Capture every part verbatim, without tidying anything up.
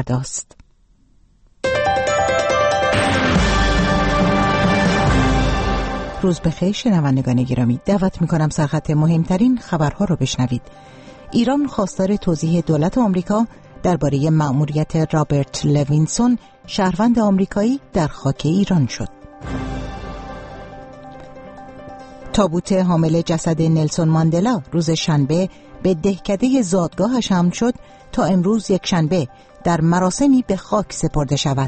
فرداست. روز بخیر شنوندگان گرامی، دعوت می‌کنم سرخط مهمترین خبرها رو بشنوید. ایران خواستار توضیح دولت آمریکا درباره مأموریت رابرت لوینسون، شهروند آمریکایی در خاک ایران شد. تابوت حامل جسد نلسون ماندلا روز شنبه به دهکده زادگاهش حمل شد تا امروز یک شنبه در مراسمی به خاک سپرده شود.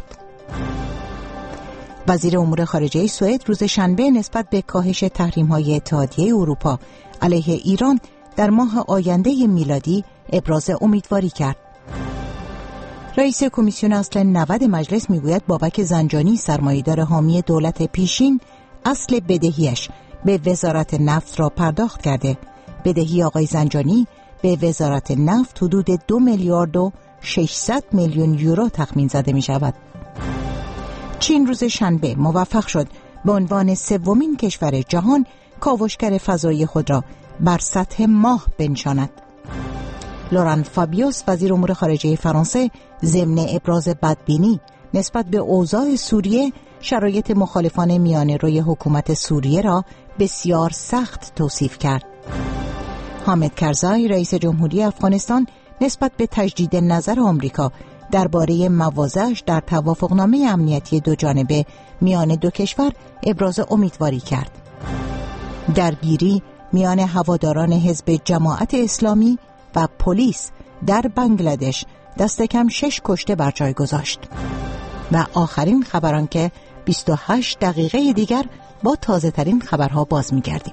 وزیر امور خارجه سوئد روز شنبه نسبت به کاهش تحریم‌های اتحادیه اروپا علیه ایران در ماه آینده میلادی ابراز امیدواری کرد. رئیس کمیسیون اصل نود مجلس میگوید بابک زنجانی، سرمایه‌دار حامی دولت پیشین، اصل بدهیش به وزارت نفت را پرداخت کرده. بدهی آقای زنجانی به وزارت نفت حدود دو میلیارد و ششصد میلیون یورو تخمین زده می شود. چین روز شنبه موفق شد به عنوان سومین کشور جهان کاوشگر فضایی خود را بر سطح ماه بنشاند. لوران فابیوس، وزیر امور خارجه فرانسه، ضمن ابراز بدبینی نسبت به اوضاع سوریه، شرایط مخالفان میانه روی حکومت سوریه را بسیار سخت توصیف کرد. حامد کرزای، رئیس جمهوری افغانستان، نسبت به تجدید نظر آمریکا درباره مواضعش در توافقنامه امنیتی دو جانبه میان دو کشور ابراز امیدواری کرد. درگیری میان هواداران حزب جماعت اسلامی و پلیس در بنگلادش دست کم شش کشته بر جای گذاشت. و آخرین خبران که بیست و هشت دقیقه دیگر با تازه ترین خبرها باز می گردیم.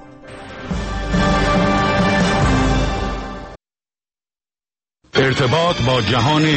ارتباط با جهان